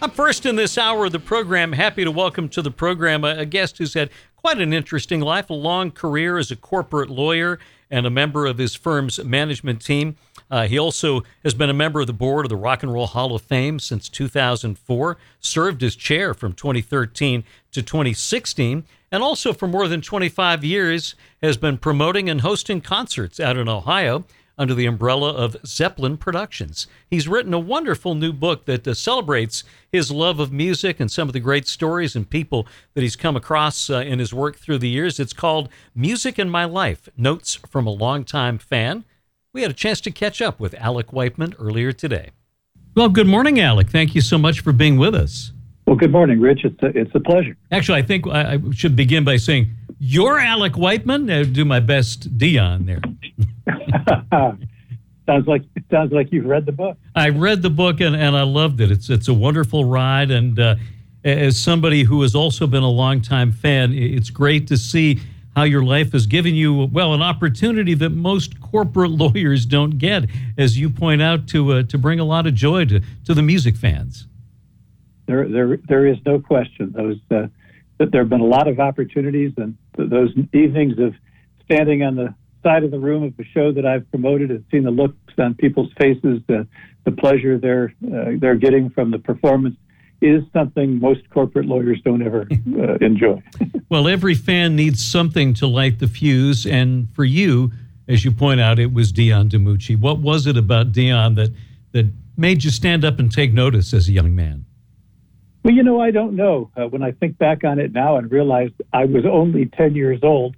Up first in this hour of the program, happy to welcome to the program a guest who's had quite an interesting life, a long career as a corporate lawyer and a member of his firm's management team. He also has been a member of the board of the Rock and Roll Hall of Fame since 2004, served as chair from 2013 to 2016, and also for more than 25 years has been promoting and hosting concerts out in Ohio under the umbrella of Zeppelin Productions. He's written a wonderful new book that celebrates his love of music and some of the great stories and people that he's come across in his work through the years. It's called Music in My Life, Notes from a Longtime Fan. We had a chance to catch up with Alec Whiteman earlier today. Well, good morning, Alec. Thank you so much for being with us. Well, good morning, Rich. It's a pleasure. Actually, I think I should begin by saying, you're Alec Whiteman? I'll do my best Dion there. Sounds like you've read the book. I read the book and I loved it. It's a wonderful ride, and as somebody who has also been a longtime fan, it's great to see how your life has given you, well, an opportunity that most corporate lawyers don't get, as you point out, to bring a lot of joy to the music fans. There is no question. That there have been a lot of opportunities, and those evenings of standing on the side of the room of a show that I've promoted and seen the looks on people's faces, the pleasure they're getting from the performance is something most corporate lawyers don't ever enjoy. Well, every fan needs something to light the fuse, and for you, as you point out, it was Dion DiMucci. What was it about Dion that made you stand up and take notice as a young man? Well, I don't know. When I think back on it now and realize I was only 10 years old,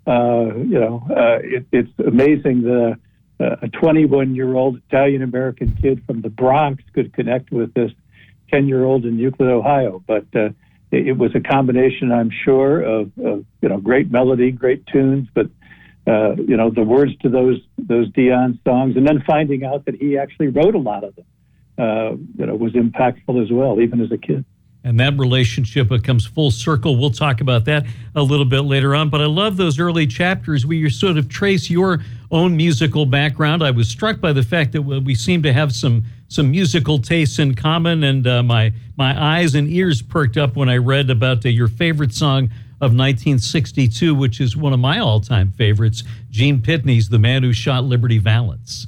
it's amazing that a 21-year-old Italian-American kid from the Bronx could connect with this 10-year-old in Euclid, Ohio. But it was a combination, I'm sure, of great melody, great tunes, but the words to those Dion songs, and then finding out that he actually wrote a lot of them, was impactful as well, even as a kid. And that relationship comes full circle. We'll talk about that a little bit later on. But I love those early chapters where you sort of trace your own musical background. I was struck by the fact that we seem to have some musical tastes in common, and my eyes and ears perked up when I read about your favorite song of 1962, which is one of my all-time favorites, Gene Pitney's "The Man Who Shot Liberty Valance."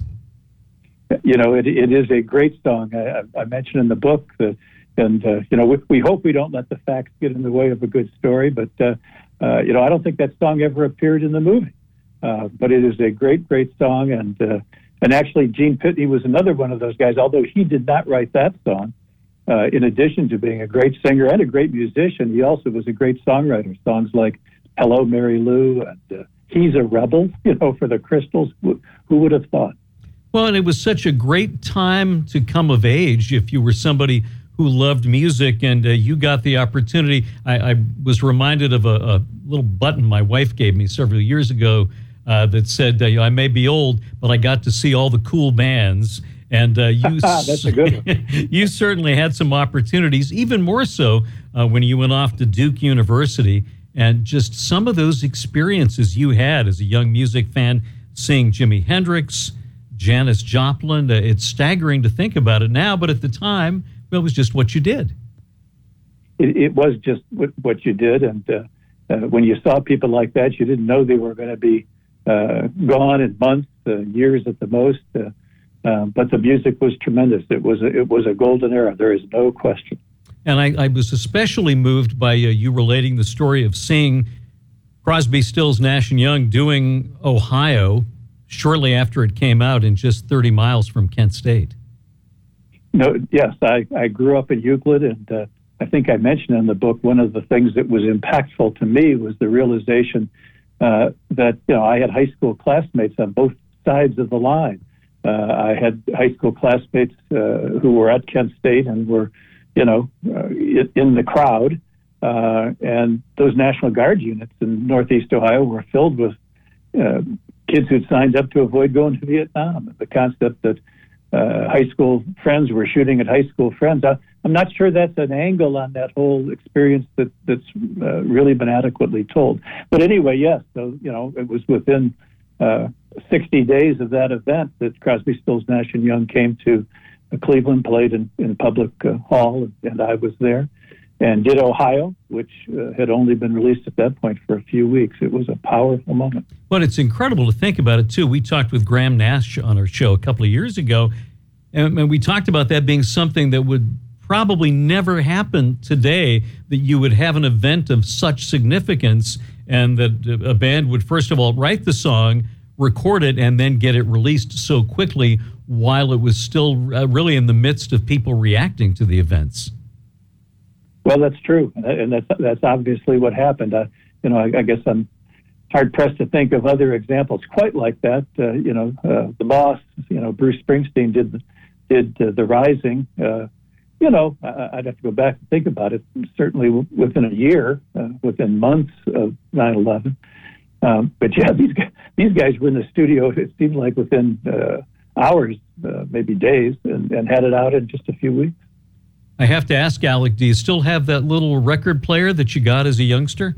It is a great song. I mentioned in the book that. And, we hope we don't let the facts get in the way of a good story. But, I don't think that song ever appeared in the movie. But it is a great, great song. And actually, Gene Pitney was another one of those guys, although he did not write that song. In addition to being a great singer and a great musician, he also was a great songwriter. Songs like Hello, Mary Lou, and He's a Rebel, for the Crystals. Who would have thought? Well, and it was such a great time to come of age if you were somebody who loved music, and you got the opportunity. I was reminded of a little button my wife gave me several years ago that said, I may be old, but I got to see all the cool bands. And you, that's a good one. You certainly had some opportunities, even more so when you went off to Duke University, and just some of those experiences you had as a young music fan, seeing Jimi Hendrix, Janis Joplin. It's staggering to think about it now, but at the time, it was just what you did. It was just what you did, and when you saw people like that, you didn't know they were going to be gone in months, years at the most. But the music was tremendous. It was a golden era. There is no question. And I was especially moved by you relating the story of seeing Crosby, Stills, Nash & Young doing Ohio shortly after it came out in just 30 miles from Kent State. No, yes, I grew up in Euclid, and I think I mentioned in the book one of the things that was impactful to me was the realization that I had high school classmates on both sides of the line. I had high school classmates who were at Kent State and were, in the crowd, and those National Guard units in Northeast Ohio were filled with kids who'd signed up to avoid going to Vietnam. The concept that high school friends were shooting at high school friends. I'm not sure that's an angle on that whole experience that's really been adequately told. But anyway, yes. So, it was within 60 days of that event that Crosby, Stills, Nash & Young came to Cleveland played in public hall, and I was there, and did Ohio, which had only been released at that point for a few weeks. It was a powerful moment. But it's incredible to think about it, too. We talked with Graham Nash on our show a couple of years ago, and we talked about that being something that would probably never happen today, that you would have an event of such significance and that a band would, first of all, write the song, record it, and then get it released so quickly while it was still really in the midst of people reacting to the events. Well, that's true, and that's obviously what happened. I guess I'm hard-pressed to think of other examples quite like that. The boss, Bruce Springsteen did The Rising. I'd have to go back and think about it. Certainly within a year, within months of 9/11. But yeah, these guys were in the studio, it seemed like within hours, maybe days, and had it out in just a few weeks. I have to ask, Alec, do you still have that little record player that you got as a youngster?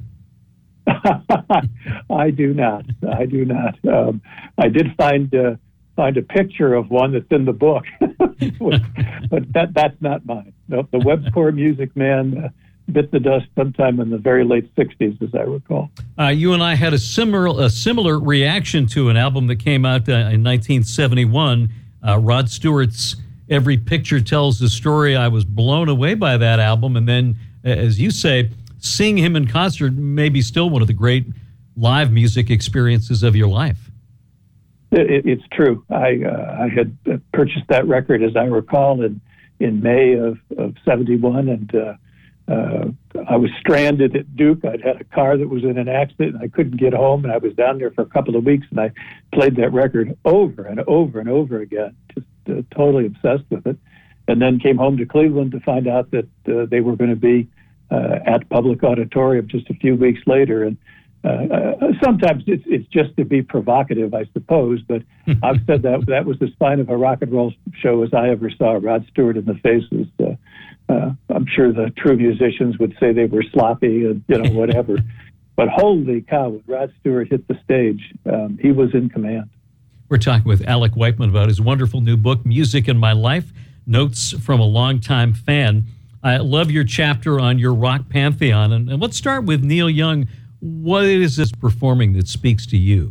I do not. I did find a picture of one that's in the book, but that's not mine. No, the Webcore Music Man bit the dust sometime in the very late 60s, as I recall. You and I had a similar reaction to an album that came out in 1971, Rod Stewart's Every Picture Tells a Story. I was blown away by that album. And then, as you say, seeing him in concert may be still one of the great live music experiences of your life. It's true. I had purchased that record, as I recall, in May of 71, and I was stranded at Duke. I'd had a car that was in an accident, and I couldn't get home, and I was down there for a couple of weeks, and I played that record over and over and over again, just totally obsessed with it, and then came home to Cleveland to find out that they were going to be at Public Auditorium just a few weeks later, and sometimes it's just to be provocative, I suppose, but I've said that was as fine of a rock and roll show as I ever saw. Rod Stewart in the Faces. I'm sure the true musicians would say they were sloppy and whatever, but holy cow, when Rod Stewart hit the stage, he was in command. We're talking with Alec Whiteman about his wonderful new book, Music in My Life, Notes from a Longtime Fan. I love your chapter on your rock pantheon, and let's start with Neil Young. What is this performing that speaks to you?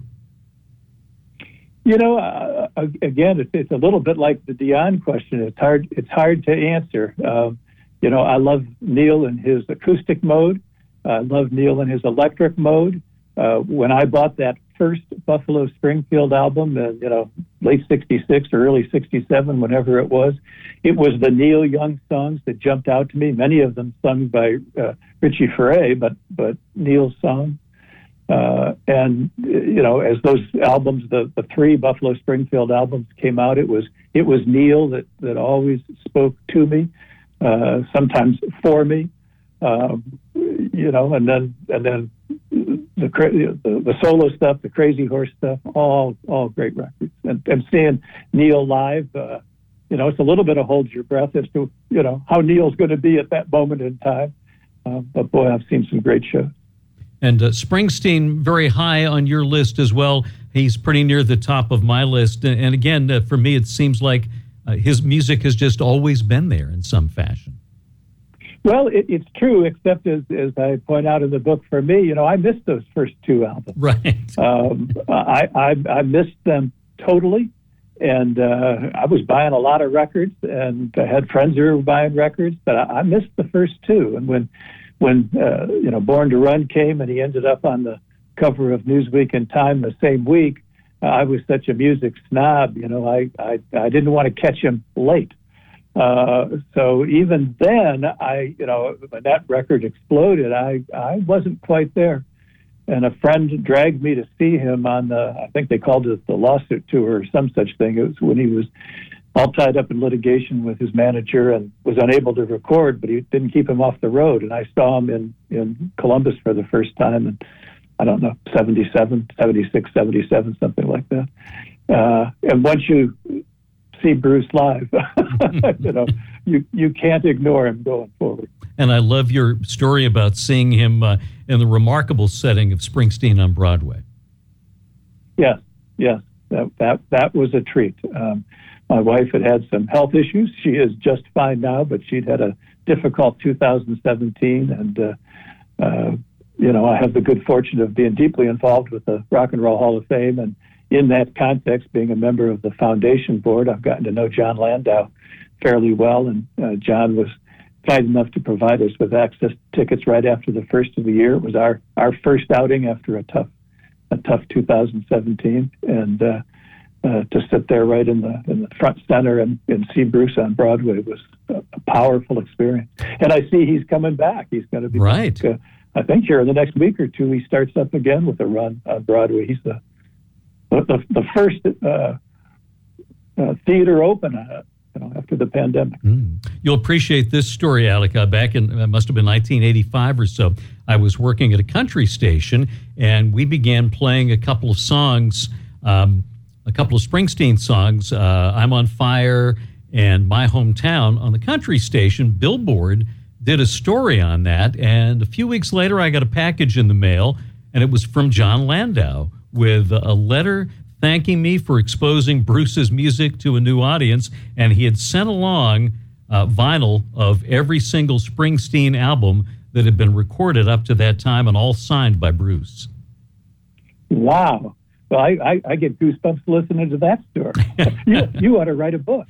Again, it's a little bit like the Dion question. It's hard to answer. I love Neil in his acoustic mode. I love Neil in his electric mode. When I bought that first Buffalo Springfield album, late 66 or early 67, whenever it was the Neil Young songs that jumped out to me, many of them sung by Richie Furay, but Neil's songs. As those albums, the three Buffalo Springfield albums came out, it was Neil that always spoke to me, sometimes for me, and then the solo stuff, the Crazy Horse stuff, all great records. And seeing Neil live, it's a little bit of hold your breath as to how Neil's going to be at that moment in time. But boy, I've seen some great shows. And Springsteen, very high on your list as well. He's pretty near the top of my list. And again, for me, it seems like his music has just always been there in some fashion. Well, it's true, except as I point out in the book, for me, I missed those first two albums. Right. I missed them totally. And I was buying a lot of records, and I had friends who were buying records, but I missed the first two. And when Born to Run came and he ended up on the cover of Newsweek and Time the same week, I was such a music snob, I didn't want to catch him late. So even then, when that record exploded, I wasn't quite there. And a friend dragged me to see him on I think they called it the lawsuit tour or some such thing. It was when he was all tied up in litigation with his manager and was unable to record, but he didn't keep him off the road. And I saw him in Columbus for the first time in, I don't know, 77, 76, 77, something like that. And once you see Bruce live, you can't ignore him going forward. And I love your story about seeing him in the remarkable setting of Springsteen on Broadway. Yes, that was a treat. My wife had some health issues. She is just fine now, but she'd had a difficult 2017. And, I have the good fortune of being deeply involved with the Rock and Roll Hall of Fame. And in that context, being a member of the foundation board, I've gotten to know Jon Landau fairly well. And John was kind enough to provide us with access to tickets right after the first of the year. It was our first outing after a tough 2017. And to sit there right in the front center and see Bruce on Broadway was a powerful experience. And I see he's coming back. He's going to be right. Back, I think here in the next week or two, he starts up again with a run on Broadway. He's the first theater open after the pandemic. You'll appreciate this story, Alec. Back in, it must have been 1985 or so, I was working at a country station, and we began playing a couple of songs, a couple of Springsteen songs, I'm on Fire and My Hometown, on the country station. Billboard did a story on that, and a few weeks later I got a package in the mail, and it was from Jon Landau with a letter thanking me for exposing Bruce's music to a new audience, and he had sent along vinyl of every single Springsteen album that had been recorded up to that time, and all signed by Bruce. Wow. Well, I get goosebumps listening to that story. You ought to write a book.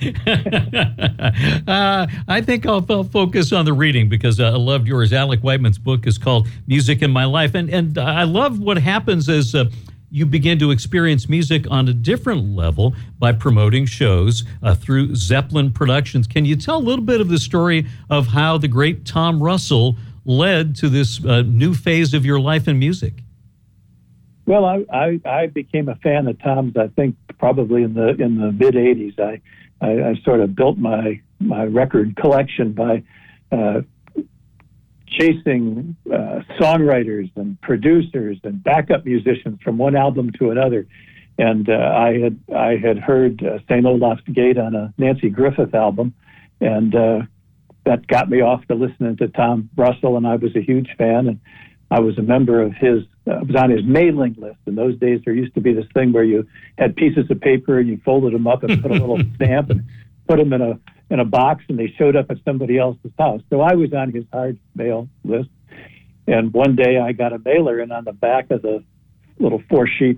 I think I'll focus on the reading, because I loved yours. Alec Whiteman's book is called Music in My Life. And I love what happens as you begin to experience music on a different level by promoting shows through Zeppelin Productions. Can you tell a little bit of the story of how the great Tom Russell led to this new phase of your life in music? Well, I became a fan of Tom's, I think, probably in the mid '80s. I sort of built my record collection by chasing songwriters and producers and backup musicians from one album to another. And I had heard St. Olaf's Gate on a Nancy Griffith album, and that got me off to listening to Tom Russell, and I was a huge fan. And I was a member of his, I was on his mailing list. In those days, there used to be this thing where you had pieces of paper and you folded them up and put a little stamp and put them in a box, and they showed up at somebody else's house. So I was on his hard mail list. And one day I got a mailer, and on the back of the little 4-sheet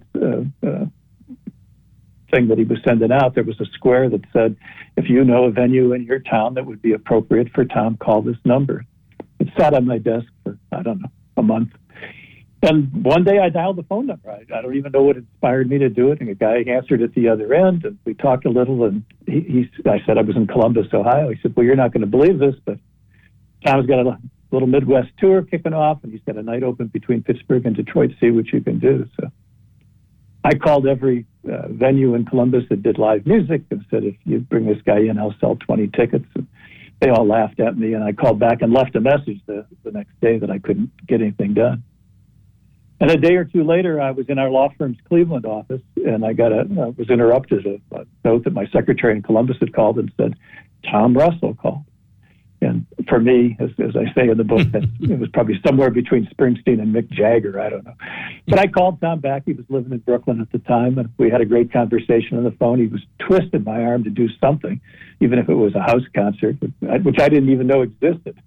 thing that he was sending out, there was a square that said, if you know a venue in your town that would be appropriate for Tom, call this number. It sat on my desk for, I don't know, a month. And one day I dialed the phone number. I don't even know what inspired me to do it. And a guy answered at the other end, and we talked a little. And I said I was in Columbus, Ohio. He said, well, you're not going to believe this, but Tom's got a little Midwest tour kicking off, and he's got a night open between Pittsburgh and Detroit. See what you can do. So I called every venue in Columbus that did live music and said, if you bring this guy in, I'll sell 20 tickets. And they all laughed at me, and I called back and left a message the next day that I couldn't get anything done. And a day or two later, I was in our law firm's Cleveland office, and I was interrupted. A note that my secretary in Columbus had called and said, Tom Russell called. And for me, as I say in the book, it was probably somewhere between Springsteen and Mick Jagger. I don't know. But I called Tom back. He was living in Brooklyn at the time, and we had a great conversation on the phone. He was twisting my arm to do something, even if it was a house concert, which I didn't even know existed,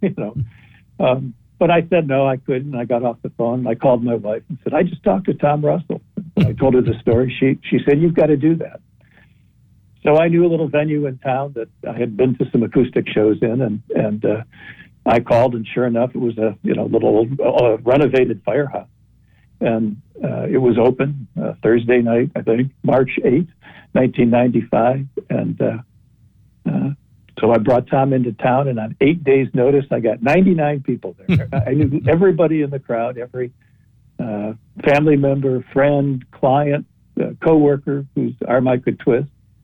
But I said no, I couldn't. I got off the phone. I called my wife and said, I just talked to Tom Russell. When I told her the story, she said, you've got to do that. So I knew a little venue in town that I had been to some acoustic shows in, and I called, and sure enough, it was a little renovated firehouse, and it was open Thursday night, I think, March 8th, 1995, and so I brought Tom into town, and on 8 days' notice, I got 99 people there. I knew everybody in the crowd, every family member, friend, client, coworker whose arm I could twist.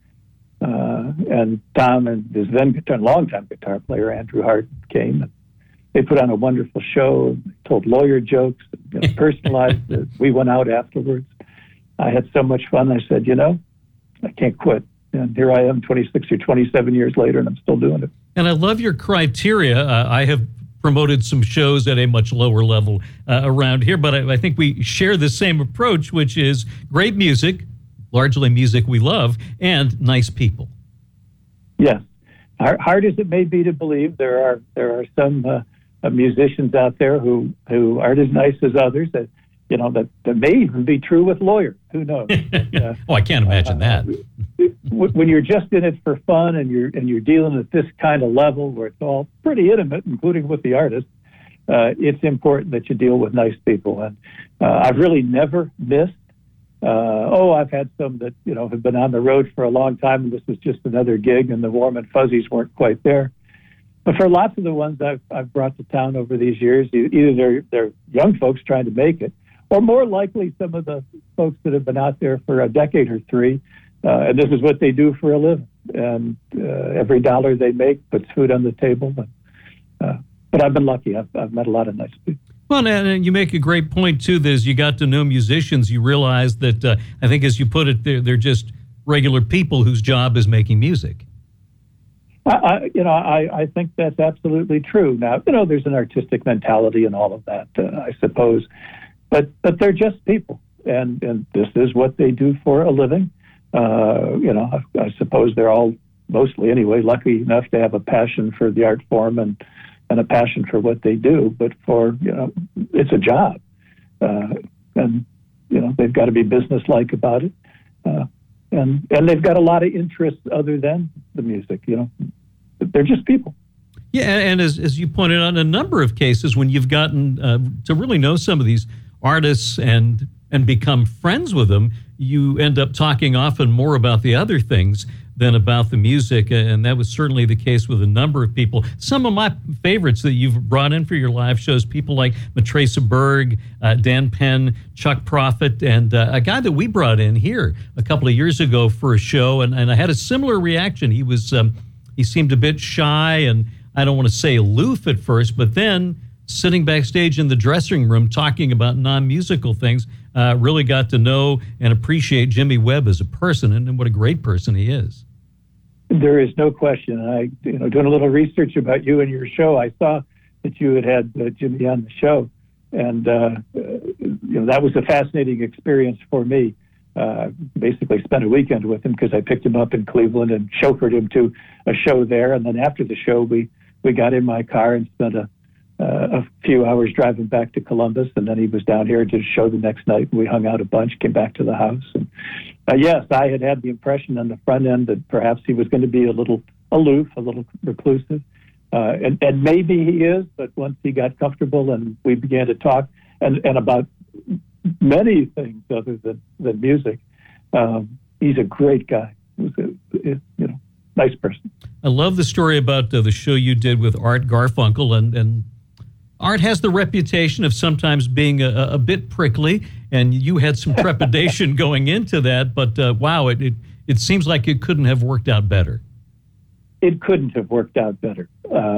And Tom and his then longtime guitar player, Andrew Hart, came. And they put on a wonderful show, told lawyer jokes, personalized it. We went out afterwards. I had so much fun. I said, I can't quit. And here I am 26 or 27 years later, and I'm still doing it. And I love your criteria. I have promoted some shows at a much lower level around here, but I think we share the same approach, which is great music, largely music we love, and nice people. Yes. Hard as it may be to believe, there are some musicians out there who aren't as nice as others. That may even be true with lawyers. Who knows? I can't imagine that. When you're just in it for fun and you're dealing at this kind of level where it's all pretty intimate, including with the artist, it's important that you deal with nice people. And I've really never missed. I've had some that have been on the road for a long time, and this was just another gig, and the warm and fuzzies weren't quite there. But for lots of the ones I've brought to town over these years, either they're young folks trying to make it, or more likely some of the folks that have been out there for a decade or three, and this is what they do for a living. And every dollar they make puts food on the table. But I've been lucky. I've met a lot of nice people. Well, and you make a great point, too, that as you got to know musicians, you realize that, I think as you put it, they're just regular people whose job is making music. I think that's absolutely true. Now, there's an artistic mentality and all of that, I suppose. But they're just people, and this is what they do for a living. I suppose they're all, mostly anyway, lucky enough to have a passion for the art form and a passion for what they do. But it's a job, and they've got to be businesslike about it, and they've got a lot of interests other than the music. They're just people. Yeah, and as you pointed out, in a number of cases, when you've gotten to really know some of these artists and become friends with them, you end up talking often more about the other things than about the music, and that was certainly the case with a number of people. Some of my favorites that you've brought in for your live shows, people like Matraca Berg, Dan Penn, Chuck Prophet, and a guy that we brought in here a couple of years ago for a show, and I had a similar reaction. He seemed a bit shy, and I don't want to say aloof at first, but then sitting backstage in the dressing room talking about non-musical things, really got to know and appreciate Jimmy Webb as a person, and what a great person he is. There is no question. I, doing a little research about you and your show, I saw that you had Jimmy on the show, and that was a fascinating experience for me. Basically spent a weekend with him because I picked him up in Cleveland and chauffeured him to a show there, and then after the show, we got in my car and spent a few hours driving back to Columbus, and then he was down here and did a show the next night, and we hung out a bunch, came back to the house. And yes, I had the impression on the front end that perhaps he was going to be a little aloof, a little reclusive, and maybe he is, but once he got comfortable and we began to talk and about many things other than music, he's a great guy. He's a nice person. I love the story about the show you did with Art Garfunkel, and Art has the reputation of sometimes being a bit prickly, and you had some trepidation going into that, but wow, it seems like it couldn't have worked out better. It couldn't have worked out better.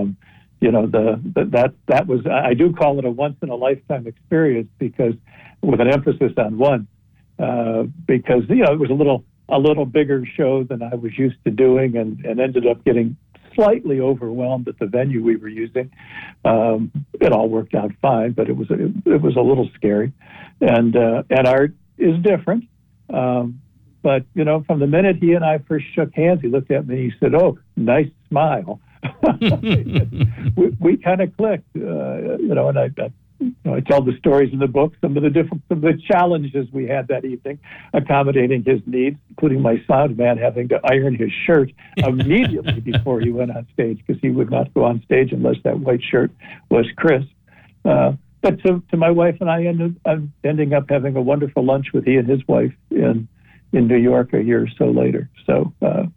That was, I do call it a once in a lifetime experience, because with an emphasis on one, because it was a little bigger show than I was used to doing, and ended up getting slightly overwhelmed at the venue we were using. It all worked out fine, but it was a little scary. And Art is different. But from the minute he and I first shook hands, he looked at me and he said, "Oh, nice smile." we kind of clicked, and I tell the stories in the book, some of the challenges we had that evening, accommodating his needs, including my sound man having to iron his shirt immediately before he went on stage, because he would not go on stage unless that white shirt was crisp. But to my wife and I'm ending up having a wonderful lunch with he and his wife in New York a year or so later. So,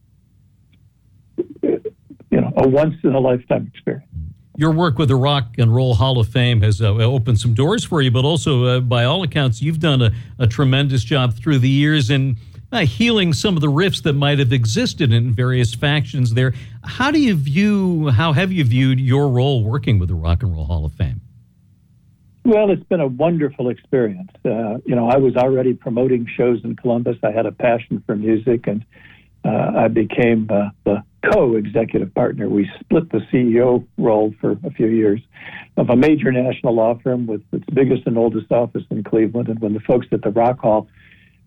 a once in a lifetime experience. Your work with the Rock and Roll Hall of Fame has opened some doors for you, but also, by all accounts, you've done a tremendous job through the years in healing some of the rifts that might have existed in various factions there. How have you viewed your role working with the Rock and Roll Hall of Fame? Well, it's been a wonderful experience. I was already promoting shows in Columbus. I had a passion for music, and I became the co-executive partner. We split the CEO role for a few years of a major national law firm with its biggest and oldest office in Cleveland. And when the folks at the Rock Hall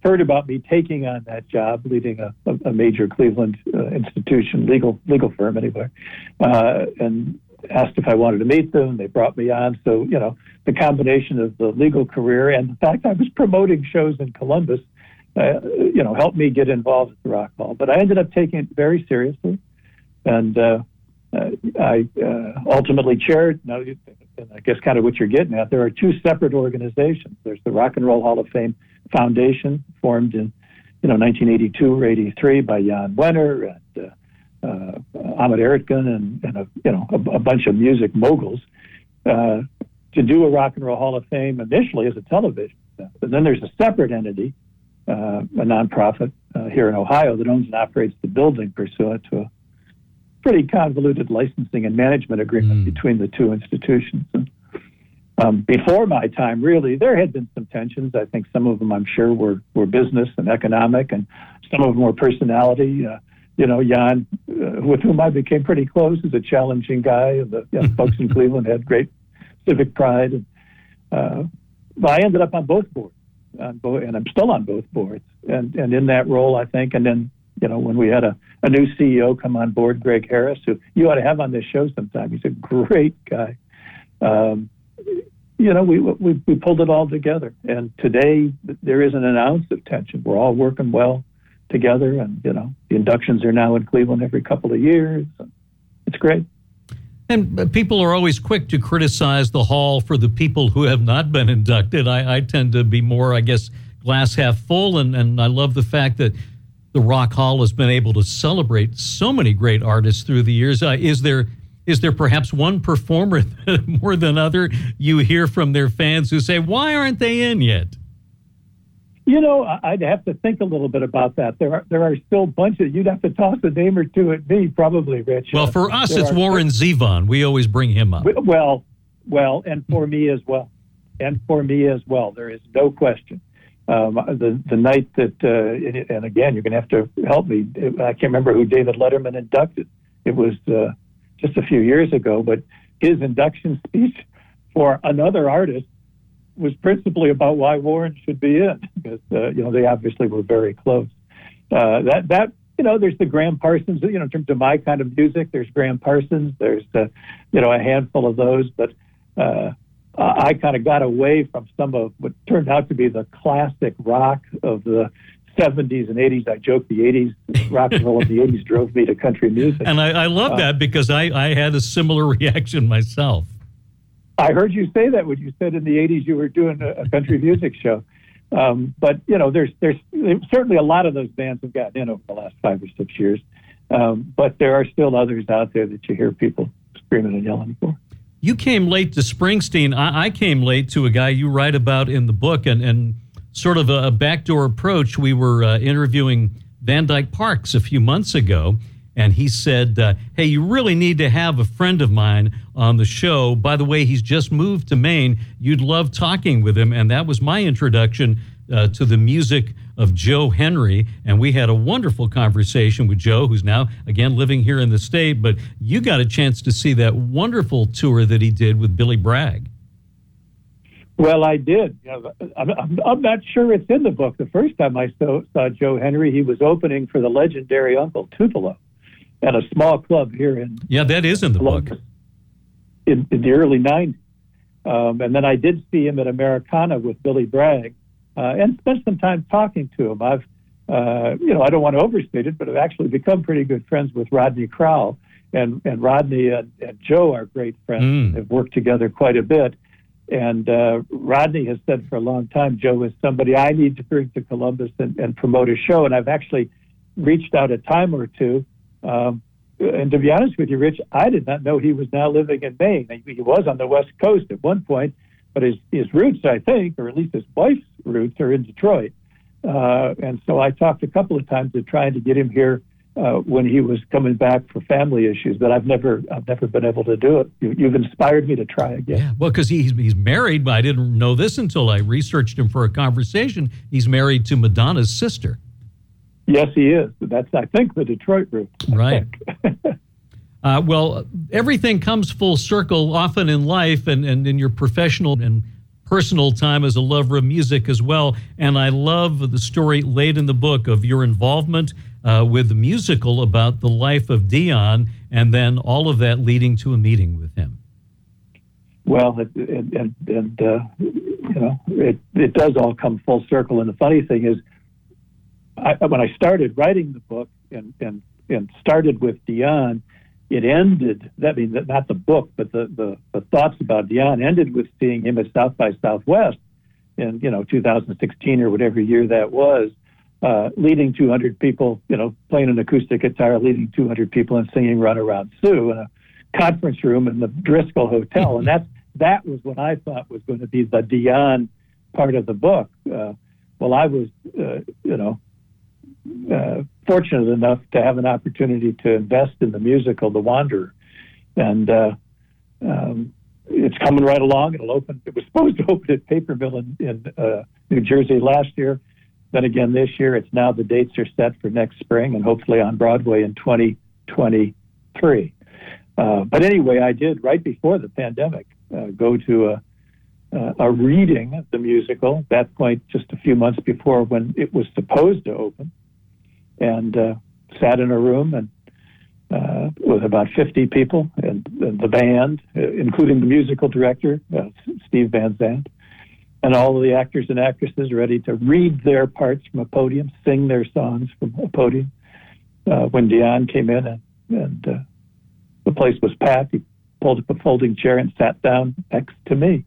heard about me taking on that job, leading a major Cleveland institution, legal firm anyway, and asked if I wanted to meet them. They brought me on. So, the combination of the legal career and the fact I was promoting shows in Columbus, helped me get involved at the Rock Hall. But I ended up taking it very seriously. And I ultimately chaired, and I guess kind of what you're getting at, there are two separate organizations. There's the Rock and Roll Hall of Fame Foundation, formed in 1982 or 83 by Jan Wenner and Ahmet Ertegun and a bunch of music moguls to do a Rock and Roll Hall of Fame initially as a television. But then there's a separate entity, a nonprofit here in Ohio that owns and operates the building pursuant to a pretty convoluted licensing and management agreement between the two institutions. And, before my time, really, there had been some tensions. I think some of them, I'm sure, were business and economic, and some of them were personality. Jan, with whom I became pretty close, is a challenging guy. The folks in Cleveland had great civic pride. But I ended up on both boards, and I'm still on both boards. And in that role, I think, and then, when we had a new CEO come on board, Greg Harris, who you ought to have on this show sometime. He's a great guy. We pulled it all together. And today, there isn't an ounce of tension. We're all working well together. And, the inductions are now in Cleveland every couple of years. It's great. And people are always quick to criticize the hall for the people who have not been inducted. I tend to be more, I guess, glass half full. And I love the fact that the Rock Hall has been able to celebrate so many great artists through the years. Is there perhaps one performer more than other you hear from their fans who say, why aren't they in yet? I'd have to think a little bit about that. There are still bunches. You'd have to toss a name or two at me, probably, Rich. Well, for us, it's Warren Zevon. We always bring him up. Well, and for me as well. There is no question. The night that, and again, you're going to have to help me. I can't remember who David Letterman inducted. It was just a few years ago, but his induction speech for another artist was principally about why Warren should be in, because they obviously were very close. There's the Graham Parsons. In terms of my kind of music, there's Graham Parsons. There's a handful of those, but I kind of got away from some of what turned out to be the classic rock of the 70s and 80s. I joke the 80s, rock and roll of the 80s drove me to country music. And I love that because I had a similar reaction myself. I heard you say that when you said in the 80s you were doing a country music show. But, there's certainly a lot of those bands have gotten in over the last 5 or 6 years. But there are still others out there that you hear people screaming and yelling for. You came late to Springsteen. I came late to a guy you write about in the book, and sort of a backdoor approach. We were interviewing Van Dyke Parks a few months ago, and he said, hey, you really need to have a friend of mine on the show. By the way, he's just moved to Maine. You'd love talking with him. And that was my introduction to the music of Joe Henry. And we had a wonderful conversation with Joe, who's now, again, living here in the state. But you got a chance to see that wonderful tour that he did with Billy Bragg. Well, I did. I'm not sure it's in the book. The first time I saw Joe Henry, he was opening for the legendary Uncle Tupelo at a small club here in... Yeah, that is in the book. In the early 90s. And then I did see him at Americana with Billy Bragg and spent some time talking to him. I've, I don't want to overstate it, but I've actually become pretty good friends with Rodney Crowell. And Rodney and Joe are great friends. They've worked together quite a bit. And Rodney has said for a long time, Joe is somebody I need to bring to Columbus and promote a show. And I've actually reached out a time or two. And to be honest with you, Rich, I did not know he was now living in Maine. He was on the West Coast at one point, but his roots, I think, or at least his wife's roots, are in Detroit. And so I talked a couple of times to trying to get him here when he was coming back for family issues, but I've never been able to do it. You've inspired me to try again. Yeah, well, because he's married, but I didn't know this until I researched him for a conversation. He's married to Madonna's sister. Yes, he is. That's, I think, the Detroit route. Right. Well, everything comes full circle often in life and in your professional and personal time as a lover of music as well. And I love the story laid in the book of your involvement with the musical about the life of Dion, and then all of that leading to a meeting with him. Well, it does all come full circle. And the funny thing is, when I started writing the book and started with Dion, it ended. That means that not the book, but the thoughts about Dion ended with seeing him at South by Southwest in 2016 or whatever year that was, leading 200 people, playing an acoustic guitar, leading 200 people and singing "Run Around Sue" in a conference room in the Driscoll Hotel, and that was what I thought was going to be the Dion part of the book. Well, I was, fortunate enough to have an opportunity to invest in the musical The Wanderer, and it's coming right along. It'll open. It was supposed to open at Paper Mill in New Jersey last year. Then again this year. It's now the dates are set for next spring and hopefully on Broadway in 2023. But anyway, I did right before the pandemic go to a reading of the musical. At that point, just a few months before when it was supposed to open, and sat in a room and with about 50 people and the band, including the musical director, Steve Van Zandt, and all of the actors and actresses ready to read their parts from a podium, sing their songs from a podium. When Dion came in and the place was packed, he pulled up a folding chair and sat down next to me.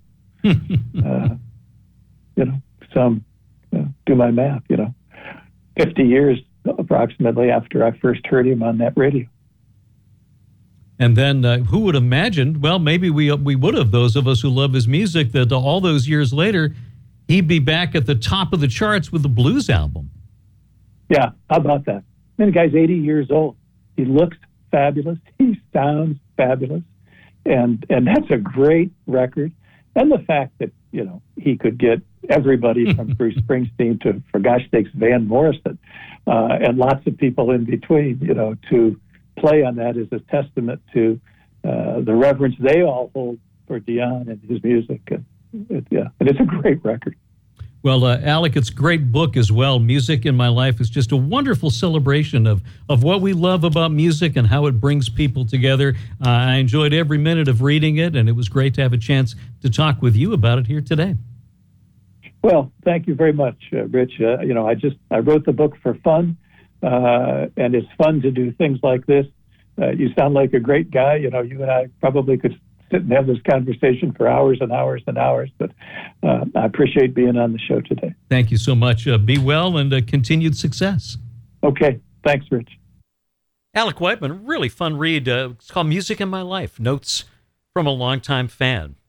Do my math, 50 years approximately after I first heard him on that radio. And then who would imagine, well, maybe we would have, those of us who love his music, that all those years later, he'd be back at the top of the charts with the blues album. Yeah, how about that? And the guy's 80 years old. He looks fabulous. He sounds fabulous. And that's a great record. And the fact that, he could get everybody from Bruce Springsteen to, for gosh sakes, Van Morrison, and lots of people in between, to play on that is a testament to the reverence they all hold for Dion and his music. And it's a great record. Well, Alec, it's a great book as well. Music in My Life is just a wonderful celebration of what we love about music and how it brings people together. I enjoyed every minute of reading it, and it was great to have a chance to talk with you about it here today. Well, thank you very much, Rich. I wrote the book for fun, and it's fun to do things like this. You sound like a great guy. You and I probably could sit and have this conversation for hours and hours and hours, but I appreciate being on the show today. Thank you so much. Be well and continued success. Okay. Thanks, Rich. Alec Whiteman, really fun read. It's called Music in My Life, Notes from a Longtime Fan.